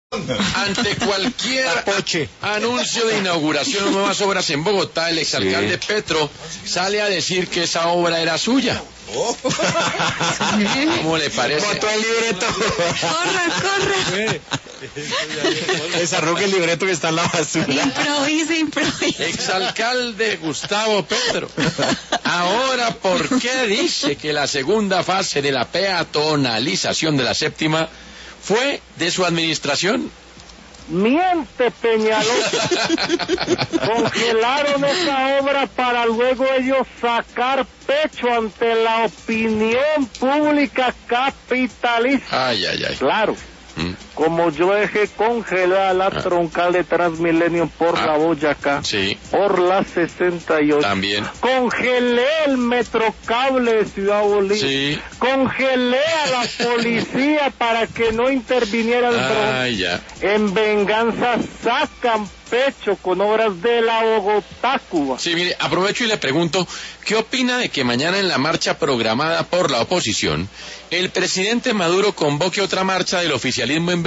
Ante cualquier anuncio de inauguración de nuevas obras en Bogotá, el exalcalde Petro sale a decir que esa obra era suya. ¿Cómo le parece? Botó el libreto. Corra. Desarrogue el libreto que está en la basura. Improvisa. Exalcalde Gustavo Petro. Ahora, ¿por qué dice que la segunda fase de la peatonalización de la séptima fue de su administración? Miente, Peñalosa. Congelaron esa obra para luego ellos sacar pecho ante la opinión pública capitalista. Ay. Claro. Como yo dejé congelada la troncal de Transmilenio por la Boyacá, por la 68, también congelé el metrocable de Ciudad Bolívar, congelé a la policía para que no interviniera el dron. En venganza sacan pecho con obras de la Bogotá, Cuba. Sí, mire, aprovecho y le pregunto, ¿qué opina de que mañana en la marcha programada por la oposición, el presidente Maduro convoque otra marcha del oficialismo en